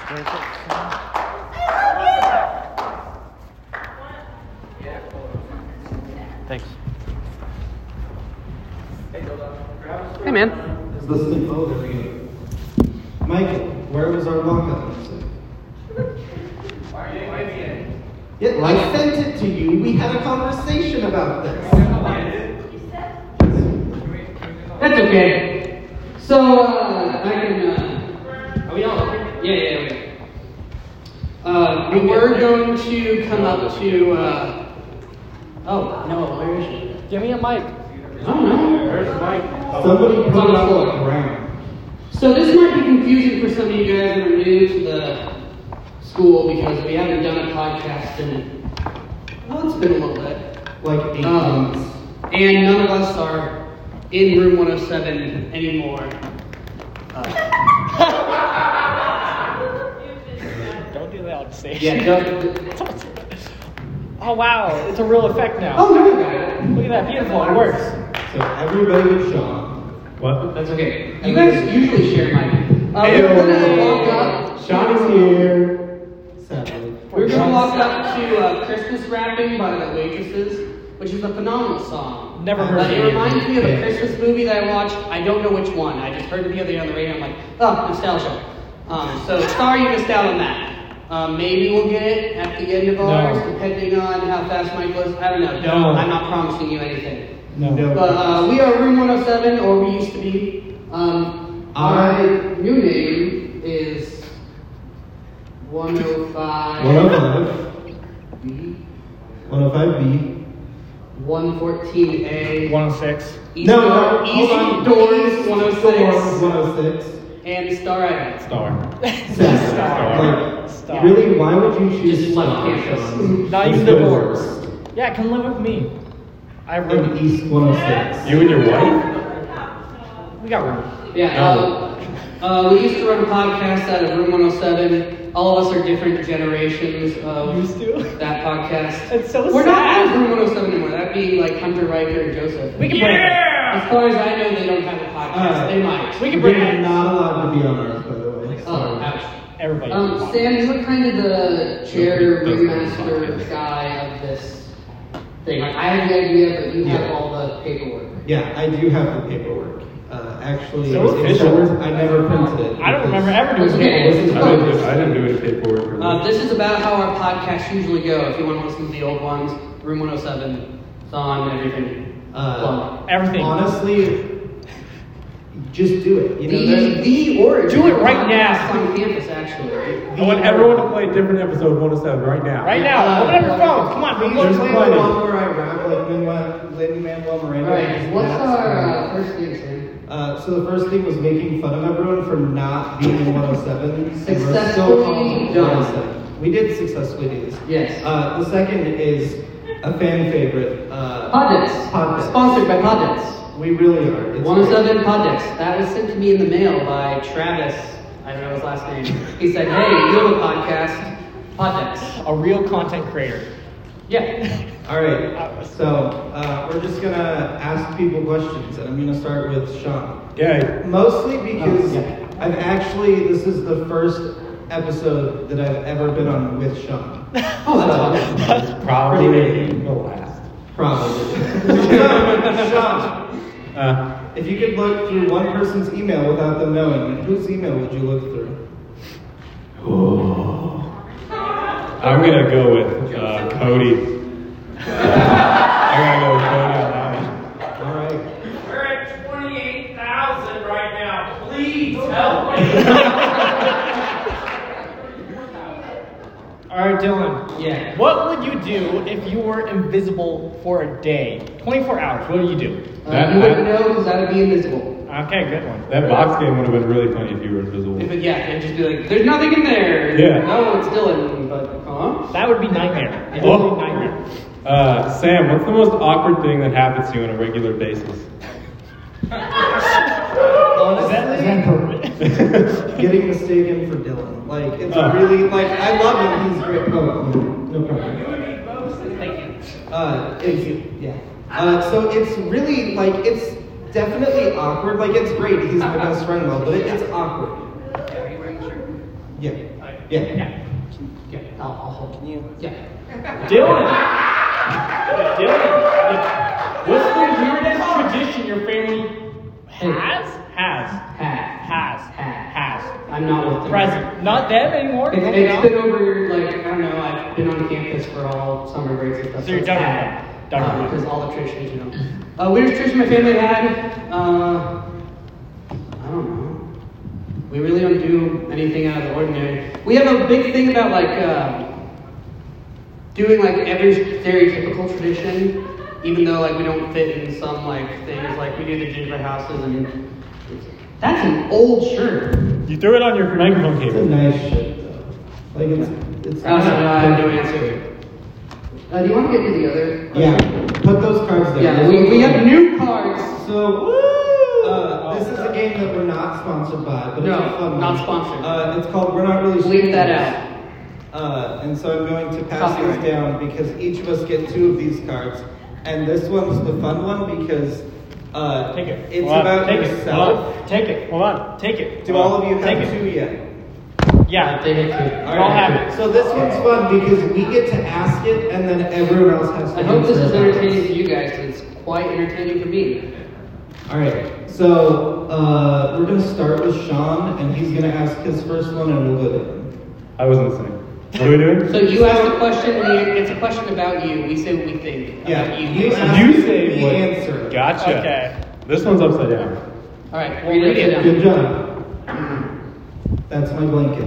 Thanks. Hey, man. Is listening? Oh, there we go. Michael, where was our lockup music? Yeah, I sent it to you. We had a conversation about this. That's okay. So, I can, are we all? Yeah. We were going to come up to, oh, no, where is she? Give me a mic. I don't know. Where's Mike? Somebody It's put on it the on floor. the ground. So this might be confusing for some of you guys that are new to the school because we haven't done a podcast in, well, it's been a little bit. Like 8 months. And none of us are in room 107 anymore. Don't do that on stage. Yeah, Oh, wow. It's a real effect now. oh, no, no. Look at that. Beautiful. It works. So everybody but Sean. What? That's okay. You guys usually share mine. We're gonna walk up. Sean is here. Sadly. We're gonna walk up to Christmas Wrapping by the Waitresses, which is a phenomenal song. Never heard It of it. reminds me of a Christmas movie that I watched. I don't know which one. I just heard it the other day on the radio. I'm like, oh, nostalgia. So sorry you missed out on that. Maybe we'll get it at the end of ours, depending on how fast Mike goes. I don't know. No. I'm not promising you anything. No. But we are room 107, or we used to be. Our new name is 105. 105. B, 105B. 114A. 106. East No, East hold on. Doors East 106. Doors 106. And Star Island. Star. Like, Stop. really, why would you choose Just left Star, campus. Sean? Not It's even the good. doors. Yeah, come live with me. I have And room. East 106. You and your wife? We got room. Yeah, we used to run a podcast out of Room 107. All of us are different generations of Used to? that podcast. It's so We're not out of sad. Room 107 anymore. That'd be like Hunter Riker and Joseph. We can bring it. As far as I know, they don't have a podcast. They might. We can bring You're it. not allowed to be on Earth, by the way. Oh, Sorry. ouch. Everybody. Sam, you were kind of the chair ringmaster guy of this thing. Like, I have the idea, but you have Yeah. all the paperwork. Yeah, I do have the paperwork. Actually, So official. I never printed it. I don't remember ever It's doing okay. it. This is I fun. didn't do any paperwork. This is about how our podcasts usually go. If you want to listen to the old ones, Room 107, song, and everything. Plug. Everything. Honestly, just do it. You know, The origin. Do it right of now. podcasts on campus, actually. I want everyone to play a different episode of 107 right now. Right now. Open up your phone. Come on, Please bro. just There's play plenty. the one where I rap like Lin-Manuel Miranda. Alright, what's our first thing, Sam? So the first thing was making fun of everyone for not being in 107. Successfully done. 107. We did successfully do this. Yes. The second is a fan favorite. Poddex. Poddex. Sponsored by Poddex. We really are. It's 107 Poddex. That was sent to me in the mail by Travis. I don't know his last name. He said, hey, you have a podcast. Poddex. A real content creator. Yeah. All right. So we're just gonna ask people questions, and I'm gonna start with Sean. Yeah. Mostly because yeah. this is the first episode that I've ever been on with Sean. Oh, that's awesome. That's probably the last. Probably. Sean, if you could look through one person's email without them knowing, whose email would you look through? I'm gonna go with Cody. I gotta go with Cody on that one. All right. We're at 28,000 right now. Please help me. All right, Dylan. Yeah. What would you do if you were invisible for a day? 24 hours. What would you do? You wouldn't know because I would be invisible. Okay, good one. That box game would have been really funny if you were invisible. If it, yeah, it'd just be like, there's nothing in there. Yeah. No, it's Dylan, but, huh? That would be nightmare. Yeah. Totally nightmare. Sam, what's the most awkward thing that happens to you on a regular basis? Is that permanent? Getting mistaken for Dylan. Like, it's really, like, I love him. He's great. Oh, no problem. Thank you. So it's really, like, it's definitely awkward. Like, it's great. He's my best friend, well, but it's awkward. Are you wearing a shirt? Yeah. Yeah. Yeah, I'll hold. Can you? Yeah. Dylan. What's the weirdest tradition your family has? I'm not with them. Present. Not them anymore. It's Okay, now. been over, like, I don't know, I've been on campus for all summer breaks and stuff. So you're done with that. Done with Because all the traditions, weirdest tradition my family had, I don't know. We really don't do anything out of the ordinary. We have a big thing about, like, doing, like, every stereotypical tradition, even though, like, we don't fit in some, like, things, like we do the gingerbread houses and... That's an old shirt. You threw it on your microphone It's a cable. nice shit, though. Like, it's I have no answer. Do you want to get to the other? Yeah, put those cards there. Yeah, we have new cards. So, this is a game that we're not sponsored by, but No, it's a fun not one. sponsored. It's called We're Not Really Bleep that Strangers. And so I'm going to pass Copyright. these down because each of us get 2 of these cards. And this one's the fun one because Take it. it's Hold on, about take it. yourself. Hold on. Take it. Hold on. Take it. Do all of you Take have it. 2 yet? Yeah. They hit two. You all have it. So this one's fun because we get to ask it and then everyone else has to I hope this answer is it. entertaining for you guys, because it's quite entertaining for me. Alright, so we're going to start with Sean and he's going to ask his first one and we'll go to him. I wasn't listening. What are we doing? So you ask a question, it's a question about you. We say what we think Yeah, about you. you ask You it, say we what? answer. Gotcha. Okay. This one's upside down. All right, Well, read read it. it. Down. Good job. That's my blanket.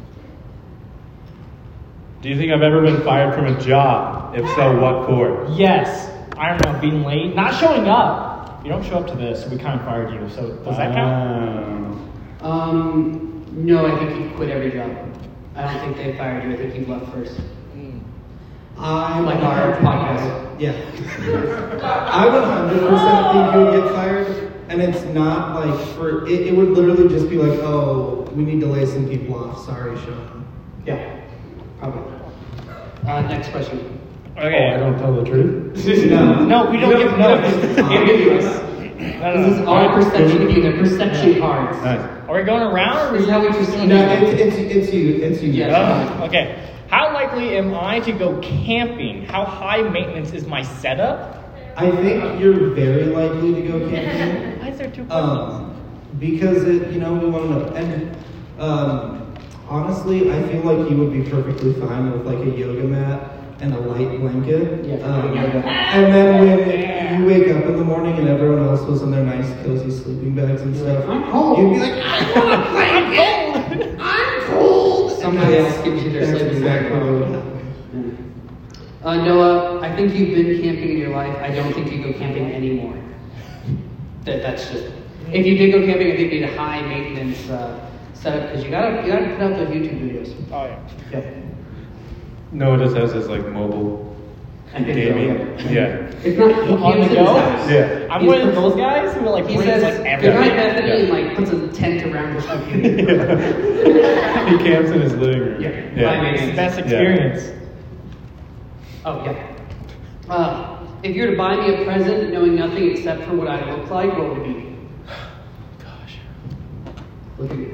Do you think I've ever been fired from a job? If so, what for? Yes. I don't know. Being late. Not showing up. You don't show up to this. We kind of fired you. So does that count? No, I think you quit every job. I don't think they fired you. I think you left first. I Like our podcast. Yeah. I 100% think you would get fired, and it's not like for it would literally just be like, oh, we need to lay some people off. Sorry, Sean. Yeah, probably. Next question. Okay. Oh, I don't tell the truth? No, we don't give no. Ambiguous. No, This is our perception of you. They're perception cards. Nice. Are we going around or This is how we perceive No, you. it's you. It's you. Yeah. Okay. How likely am I to go camping? How high maintenance is my setup? I think you're very likely to go camping. Why is there 2 questions? Because we want to know. And honestly, I feel like you would be perfectly fine with like a yoga mat and a light blanket. Yeah, and then when you wake up in the morning and everyone else was in their nice cozy sleeping bags and stuff, I'm cold. you'd be like, I want a blanket. I'm cold. Somebody else gives you their That's sleeping bag. exactly what would happen. Noah, I think you've been camping in your life. I don't think you go camping anymore. That's just. If you did go camping, I think you need a high maintenance setup because you gotta put out those YouTube videos. Oh yeah. Yep. No, it just has this like mobile And video, gaming. Yeah. It's not he On camps the in his go? house. Yeah. I'm He's one of put- those guys who like He brings says, like "Good night, everything. Bethany," Yeah. and like puts a tent around his computer. He camps in his living room. Yeah. It's the best experience. Oh yeah. If you were to buy me a present knowing nothing except for what I look like, what would it be? Gosh. Look at me.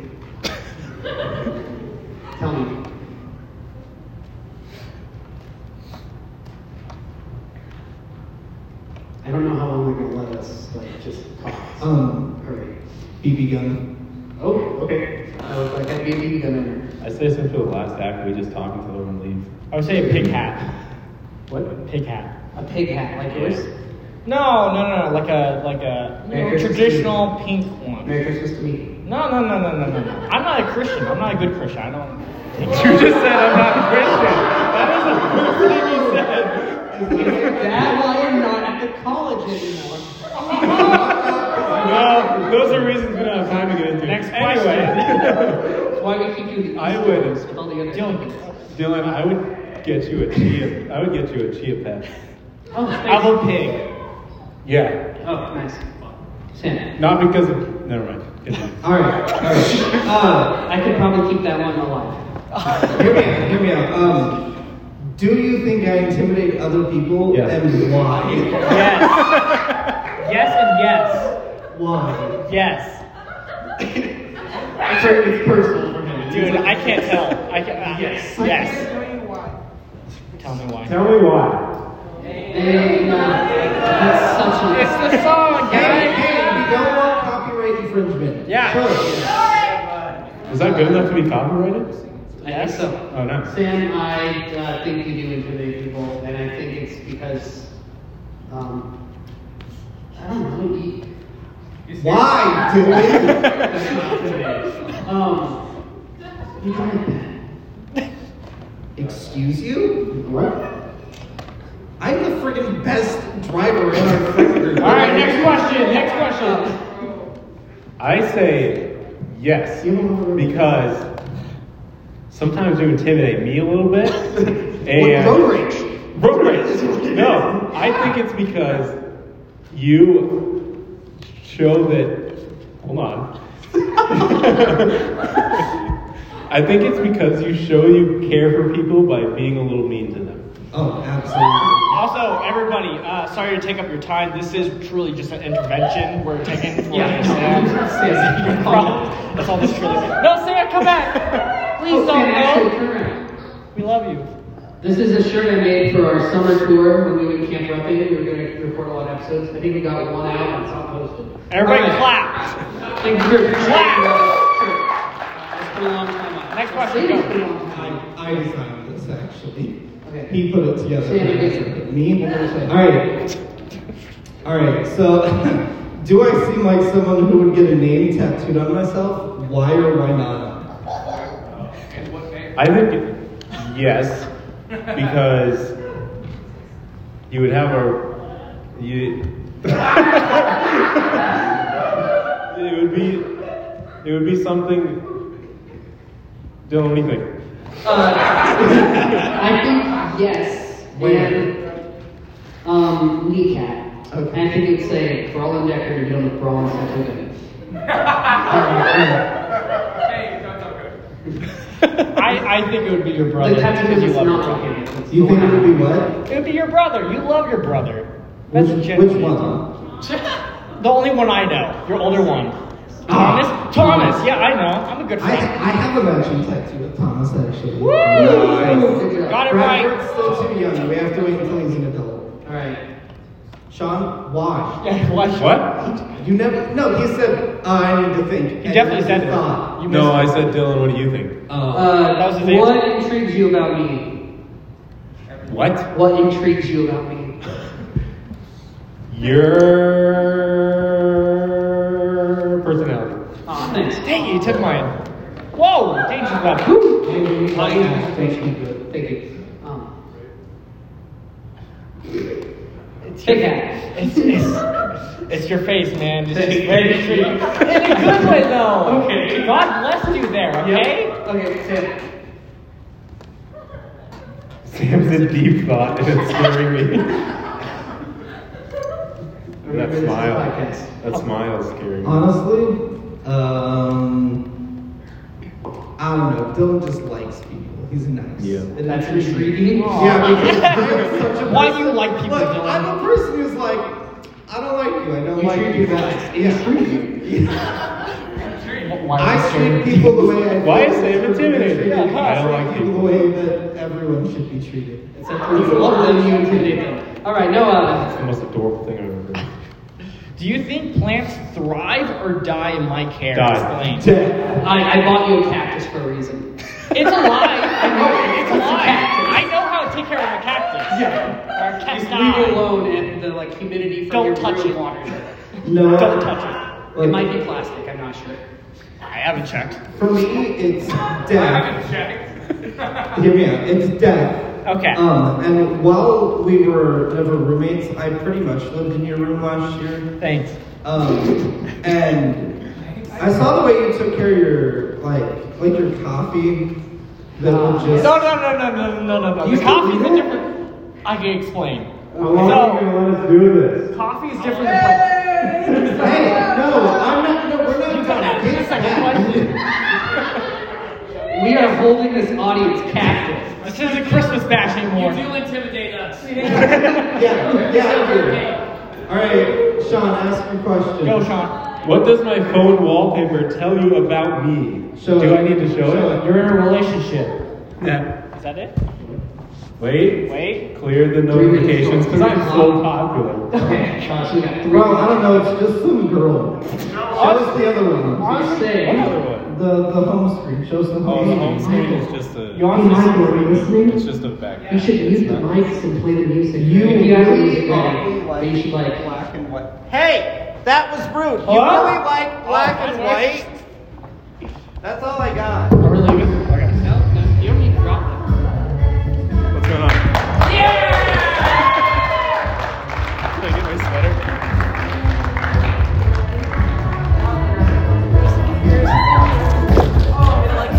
Tell me. I don't know how long they're gonna let us just talk. Hurry. BB gun. Oh, okay. I look like I'd be a BB gun owner. I say since for the last act, we just talk until everyone leaves. I would say a pig hat. What? Pig hat. A pig hat like yours? No, like a Merry Christmas traditional pink one. Merry Christmas to me. No. I'm not a Christian. I'm not a good Christian. I don't. You just said I'm not a Christian. That is the first thing you said. That why you're not at the college anymore. Well, those are reasons we don't have time to get into. Next Anyway. That's why we keep you in the I East would- Coast with all the other kids. Dylan, I would get you a chia. I would get you a chia pet. Oh, Have a pig. Yeah. Oh, nice. Sam. Not because of. Never mind. Continue. All right. I could probably keep that one alive. Hear me out. Do you think I intimidate other people, Yes. and why? Yes. Yes and yes. Why? Yes. It's personal for him. Dude, I can't tell. I can. Yes. Yes. Tell me why. Tell me why. Hey, no, that's such a. It's the song, Hey, guys. we don't want copyright infringement. Yeah. Sure. Is that good enough to be copyrighted? I think so. Oh, no. Sam, I think you do intimidate people, and I think it's because, I don't know. Why, dude? You drive bad. Excuse you? What? I'm the friggin' best driver in our friend group. All right, next question. I say yes, because sometimes you intimidate me a little bit. And Road rage. Road rage. No, I think it's because you show that. Hold on. I think it's because you show you care for people by being a little mean to them. Oh, absolutely. Also, everybody, sorry to take up your time. This is truly just an intervention we're taking for Yeah. Sam. That's all this truly is. No, Sam, come back. Please don't go. We love you. This is a shirt I made for our summer tour when we went Camp Roughing. We were going to record a lot of episodes. I think we got one out and it's not posted. Everybody All right. clap. Thank you for Clap. It's been a long time. Next question, It's go. been a long time. I designed this actually. Okay. He put it together. Say it again. Me? What did I say? Alright, so do I seem like someone who would get a name tattooed on myself? Why or why not? I think yes, because you would have it would be something. Dylan, what do you think? I think yes. And kneecap. Okay. And I think you'd say Brawl Decker, you're dealing with Brawl and Seth. Hey, don't talk good. I think it would be your brother. The tattoo because you is love your not brother. talking. You think it would be what? It would be your brother. You love your brother. That's Which genuine. one? The only one I know. Your older one. Thomas. Yeah, I know. I'm a good I friend. have a matching tattoo with Thomas actually. Woo! Good job. Got it Bradford's right. still too young. We have to wait until he's an adult. Alright. Sean, why? Yeah, What? You never. No, he said I need to think. You definitely said it. Thought. You No, I missed said, Dylan, what do you think? That was his What answer. intrigues you about me? What? What intrigues you about me? Your personality. Aw, thanks. Dang it, you took mine. Whoa, dangerous weapon. Thank you. It's Big your, hat. it's your face, man. It's just very intriguing. In a good way, though. Okay. God bless you there, okay? Okay, Sam. Sam's in deep thought and it's scaring me. That smile. That smile is scary. Honestly, I don't know. Dylan just likes people. He's nice. Yeah. And That's intriguing. Yeah, because I'm such a Why do person- you like people, Look, Dylan? I'm a person who's like, I don't like you. I don't like you. That's intriguing. I treat people the way I Why is feel Sam people should be intimidated? treated. I don't treat like people people. the way that everyone should be treated. Except for you love them, you intimidate them. Alright, no, It's the most adorable thing I've ever heard. Do you think plants thrive or die in my care? Die. Explain. I bought you a cactus for a reason. It's a lie. I know it's a lie. I know how to take care of a cactus. Yeah. Or a Just cacti. leave it alone and the humidity from Don't your touch room it. waters it. No. Don't touch It might be plastic, I'm not sure. it. I haven't checked. For me, it's I death. haven't checked. Hear me out. It's death. Okay. And while we were never roommates, I pretty much lived in your room last year. Thanks. And I saw the way you took care of your like your coffee. That would just No. You The coffee's still a do different. I can explain. How long are you So, going to let us do this? coffee is different than plants. Hey, no, I'm not. No, we're not. You go now. It's Second We are holding this audience captive. This isn't Christmas bash You anymore. do intimidate us. Yeah. All right, Sean, ask your question. Go, Sean. What does my phone wallpaper tell you about me? Show Do it. I need to show it? You're in a relationship. Yeah. Is that it? Wait. Clear the notifications because I'm so popular. Okay, so we got 3 Bro, I don't know. It's just some girl. Show us the other one. Say, The home screen. Show us the home Oh, the screen. home screen is just a. you want to are you listening? It's just a background. You should mute the mics and play the music. You if you guys really use like but you should like Black and white. Hey, that was rude. You Huh? really like black and white? That's all I got.